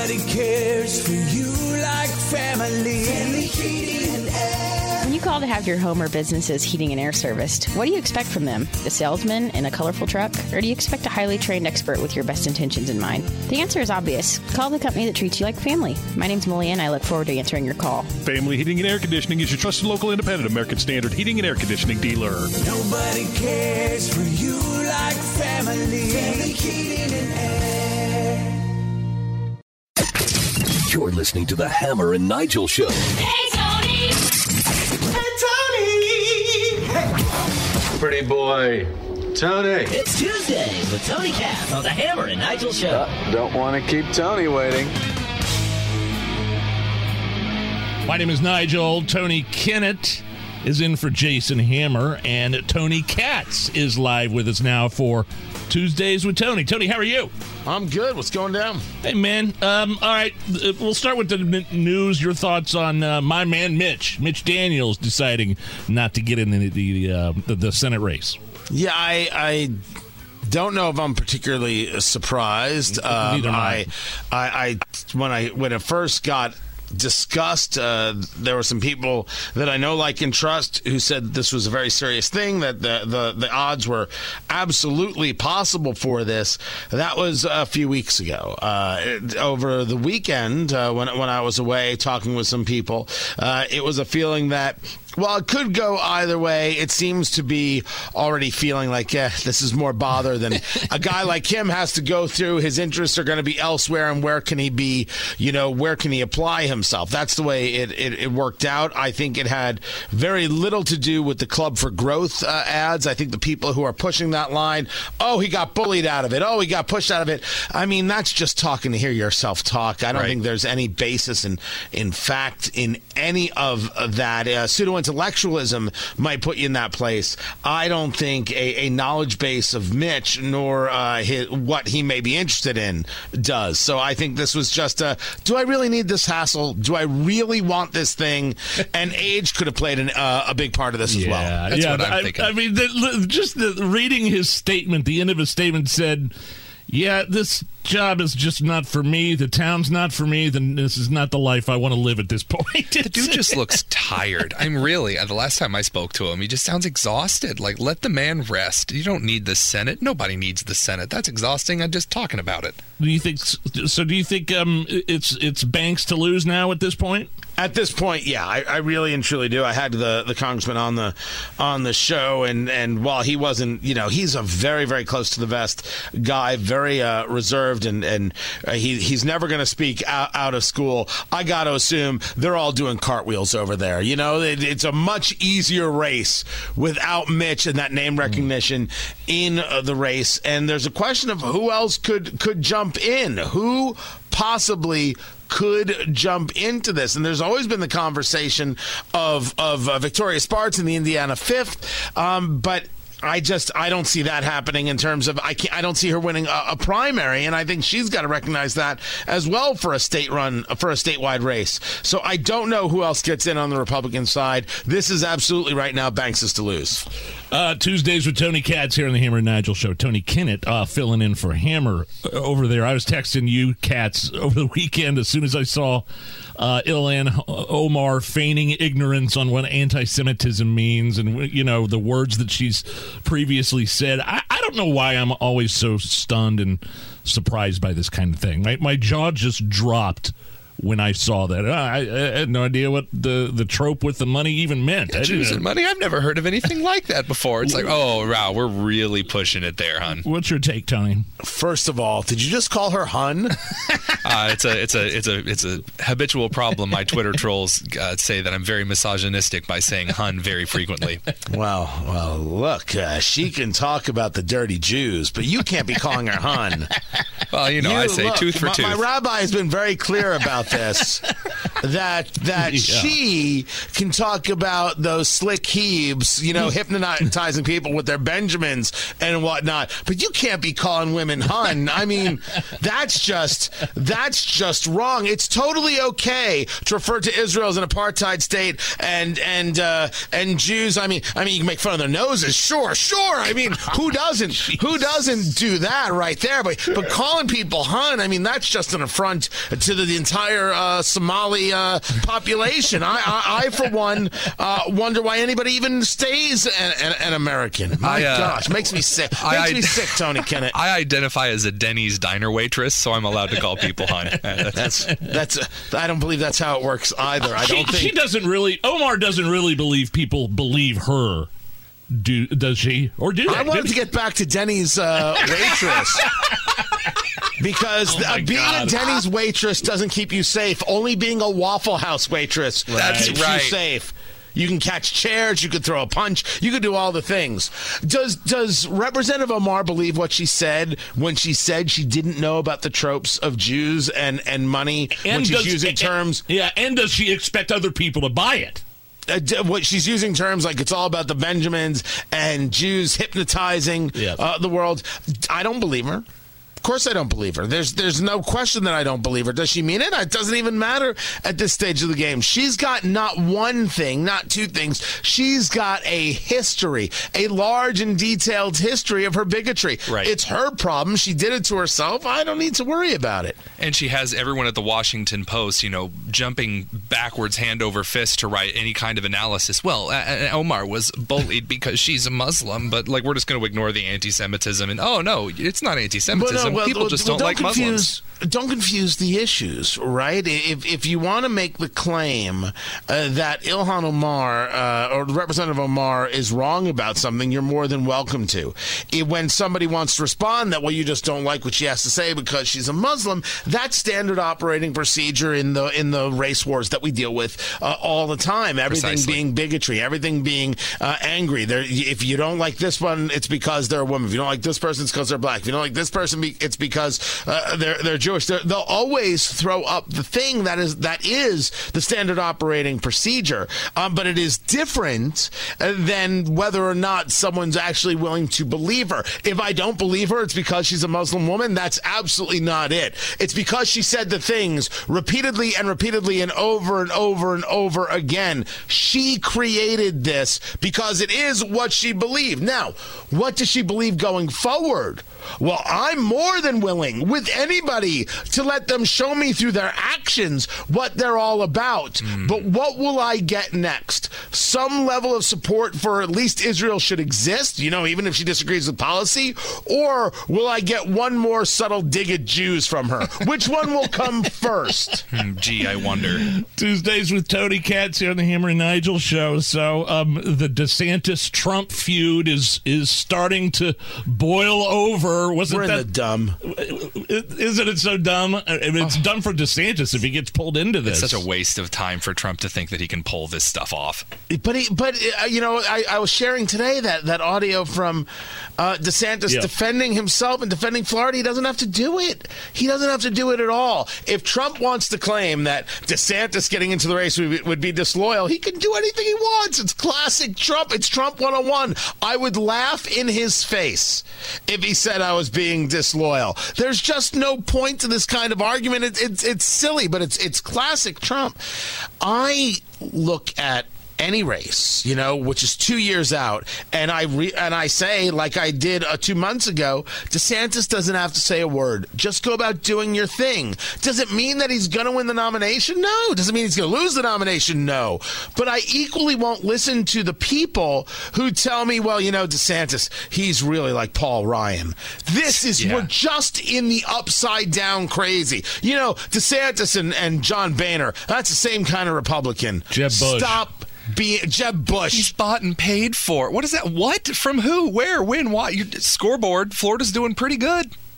Nobody cares for you like family. Family Heating and Air. When you call to have your home or business's heating and air serviced, what do you expect from them? A salesman in a colorful truck? Or do you expect a highly trained expert with your best intentions in mind? The answer is obvious. Call the company that treats you like family. My name's Malia, and I look forward to answering your call. Family Heating and Air Conditioning is your trusted local independent American Standard heating and air conditioning dealer. Nobody cares for you like family. Family Heating and Air. You're listening to the Hammer and Nigel Show. Hey, Tony! Hey, Tony! Hey. Pretty boy. Tony. It's Tuesday with Tony Katz on the Hammer and Nigel Show. Don't want to keep Tony waiting. My name is Nigel. Tony Kinnett is in for Jason Hammer, and Tony Katz is live with us now for Tuesdays with Tony. Tony, how are you? I'm good. What's going down? Hey, man. All right, we'll start with the news. Your thoughts on my man Mitch Daniels deciding not to get in the Senate race. Yeah, I don't know if I'm particularly surprised. Neither am I. When it first got discussed, there were some people that I know, like and trust, who said this was a very serious thing, that the odds were absolutely possible for this. That was a few weeks ago. Over the weekend, when I was away talking with some people, it was a feeling that, well, it could go either way. It seems to be already feeling like, this is more bother than a guy like him has to go through. His interests are going to be elsewhere, and where can he be, where can he apply himself? That's the way it worked out. I think it had very little to do with the Club for Growth ads. I think the people who are pushing that line, he got bullied out of it. He got pushed out of it. I mean, that's just talking to hear yourself talk. I don't think there's any basis in fact in any of that. Pseudo-intellectualism might put you in that place. I don't think a knowledge base of Mitch, nor what he may be interested in, does. So I think this was just do I really need this hassle? Do I really want this thing? And age could have played a big part of this as well. That's what I'm thinking. I mean, reading his statement, the end of his statement said, this job is just not for me. The town's not for me. Then this is not the life I want to live at this point. The dude just looks tired. The last time I spoke to him, he just sounds exhausted. Like, let the man rest. You don't need the Senate. Nobody needs the Senate. That's exhausting. I'm just talking about it. Do you think it's Banks to lose now at this point? At this point, yeah, I really and truly do. I had the congressman on the show, and while he wasn't, he's a very, very close to the vest guy, very reserved, and he's never going to speak out of school. I got to assume they're all doing cartwheels over there. It's a much easier race without Mitch and that name recognition in the race. And there's a question of who else could jump in, who possibly could jump into this. And there's always been the conversation of Victoria Spartz in the Indiana 5th, but I don't see that happening in terms of I don't see her winning a primary, and I think she's got to recognize that as well for a statewide race. So I don't know who else gets in on the Republican side. This is absolutely right now Banks is to lose. Tuesdays with Tony Katz here on the Hammer and Nigel Show. Tony Kinnett filling in for Hammer over there. I was texting you, Katz, over the weekend as soon as I saw Ilhan Omar feigning ignorance on what anti-Semitism means and, the words that she's previously said. I don't know why I'm always so stunned and surprised by this kind of thing. My jaw just dropped when I saw that. I had no idea what the trope with the money even meant. Jews and money? I've never heard of anything like that before. It's like, wow, we're really pushing it there, hon. What's your take, Tony? First of all, did you just call her hun? It's a habitual problem. My Twitter trolls say that I'm very misogynistic by saying hun very frequently. Well, look, she can talk about the dirty Jews, but you can't be calling her hun. Well, I say tooth for tooth. My rabbi has been very clear about this, that she can talk about those slick heaves, hypnotizing people with their Benjamins and whatnot. But you can't be calling women hun. I mean, that's just wrong. It's totally okay to refer to Israel as an apartheid state and Jews. I mean, you can make fun of their noses. Sure. I mean, who doesn't? Who doesn't do that right there? But calling people hun, I mean, that's just an affront to the entire Somali population. I for one, wonder why anybody even stays an American. My gosh, makes me sick. Makes me sick, Tony Kinnett. I identify as a Denny's diner waitress, so I'm allowed to call people hun. I don't believe that's how it works either. I don't think she doesn't really. Omar doesn't really believe people believe her. Does she? Or do they? I wanted to get back to Denny's waitress. Because being a Denny's waitress doesn't keep you safe. Only being a Waffle House waitress keeps you safe. You can catch chairs. You could throw a punch. You could do all the things. Does Representative Omar believe what she said when she said she didn't know about the tropes of Jews and money when she's using terms? And does she expect other people to buy it? What she's using terms like it's all about the Benjamins and Jews hypnotizing the world. I don't believe her. Of course I don't believe her. There's no question that I don't believe her. Does she mean it? It doesn't even matter at this stage of the game. She's got not one thing, not two things. She's got a history, a large and detailed history of her bigotry. Right. It's her problem. She did it to herself. I don't need to worry about it. And she has everyone at the Washington Post, jumping backwards hand over fist to write any kind of analysis. Well, Omar was bullied because she's a Muslim, but we're just going to ignore the anti-Semitism. And no, it's not anti-Semitism. People just don't like Muslims. Don't confuse the issues, right? If you want to make the claim that Ilhan Omar or Representative Omar is wrong about something, you're more than welcome to. When somebody wants to respond that, you just don't like what she has to say because she's a Muslim, that's standard operating procedure in the race wars that we deal with all the time. Everything being bigotry, everything being angry. If you don't like this one, it's because they're a woman. If you don't like this person, it's because they're black. If you don't like this person, it's because they're Jewish. They'll always throw up the thing that is the standard operating procedure, but it is different than whether or not someone's actually willing to believe her. If I don't believe her, it's because she's a Muslim woman. That's absolutely not it. It's because she said the things repeatedly and over and over and over again. She created this because it is what she believed. Now, what does she believe going forward? Well, I'm more than willing with anybody to let them show me through their actions what they're all about. But what will I get next? Some level of support for at least Israel should exist, even if she disagrees with policy? Or will I get one more subtle dig at Jews from her? Which one will come first? Gee, I wonder. Tuesdays with Tony Katz here on the Hammer and Nigel show. So the DeSantis-Trump feud is starting to boil over. We're in the dumb. Isn't it so dumb? It's dumb for DeSantis if he gets pulled into this. It's such a waste of time for Trump to think that he can pull this stuff off. But I was sharing today that audio from DeSantis defending himself and defending Florida. He doesn't have to do it. He doesn't have to do it at all. If Trump wants to claim that DeSantis getting into the race would be disloyal, he can do anything he wants. It's classic Trump. It's Trump 101. I would laugh in his face if he said I was being disloyal. There's just no point to this kind of argument. It's silly, but it's classic Trump. I look at any race, which is 2 years out, and I say, like I did 2 months ago, DeSantis doesn't have to say a word. Just go about doing your thing. Does it mean that he's going to win the nomination? No. Does it mean he's going to lose the nomination? No. But I equally won't listen to the people who tell me, well, DeSantis, he's really like Paul Ryan. We're just in the upside down crazy. DeSantis and John Boehner, that's the same kind of Republican. Jeb Bush. Stop. Jeb Bush. He's bought and paid for. What is that? What? From who? Where? When? Why? Scoreboard. Florida's doing pretty good.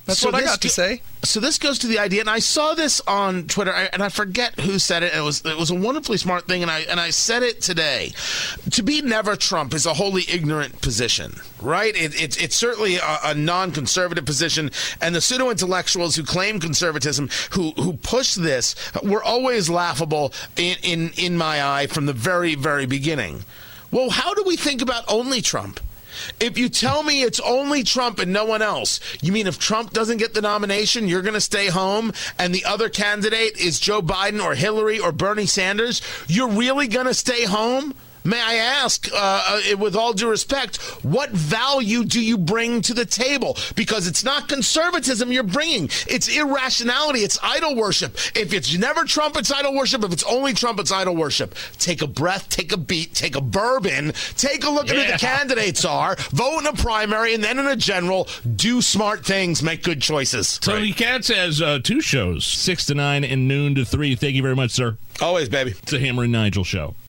That's what I got to say. So this goes to the idea, and I saw this on Twitter, and I forget who said it. It was a wonderfully smart thing, and I said it today. To be never Trump is a wholly ignorant position, right? It's certainly a non-conservative position, and the pseudo-intellectuals who claim conservatism, who push this, were always laughable in my eye from the very, very beginning. Well, how do we think about only Trump? If you tell me it's only Trump and no one else, you mean if Trump doesn't get the nomination, you're going to stay home and the other candidate is Joe Biden or Hillary or Bernie Sanders? You're really going to stay home? May I ask, with all due respect, what value do you bring to the table? Because it's not conservatism you're bringing. It's irrationality. It's idol worship. If it's never Trump, it's idol worship. If it's only Trump, it's idol worship. Take a breath, take a beat, take a bourbon, take a look at who the candidates are, vote in a primary, and then in a general, do smart things, make good choices. Tony Katz has 2 shows, 6 to 9 and noon to 3. Thank you very much, sir. Always, baby. It's the Hammer and Nigel Show.